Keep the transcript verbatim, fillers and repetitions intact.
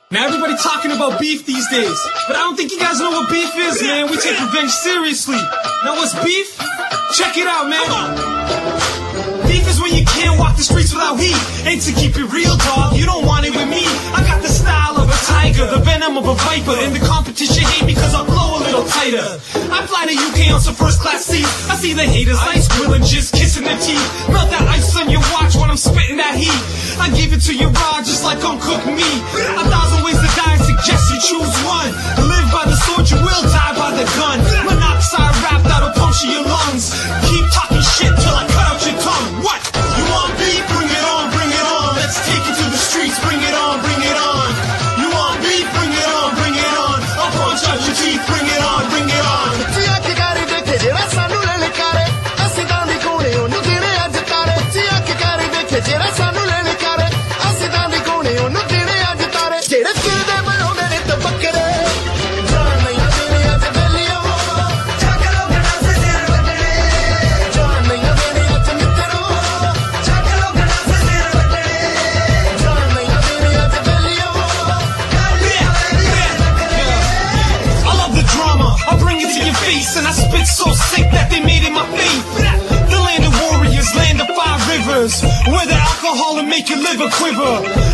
Now everybody talking about beef these days, but I don't think you guys know what beef is, man. We take revenge seriously. Now what's beef? Check it out, man. Beef is when you can't walk the streets without heat. And to keep it real, dog, you don't want it with me. I got the style of a tiger, the venom of a viper, and the competition hate because I blow a little tighter. I fly to U K on some first class seats. I see the haters ice grilling, just kissing their teeth. Melt that ice on your watch when I'm spitting that heat. I give it to you raw just like uncooked meat. A thousand ways to die, I suggest you choose one. Live by the sword, you will die by the gun. Monoxide rap that'll puncture your lungs. Keep talking shit till I cut out your tongue. What? You want beef? Bring it on, bring it on. Let's take it to the streets. Bring it on, bring it on. You want beef? Bring it on, bring it on. I'll punch out your teeth. Bring it on, bring it on. And I spit so sick that they made it my faith. The land of warriors, land of five rivers, where the alcohol will make your liver quiver.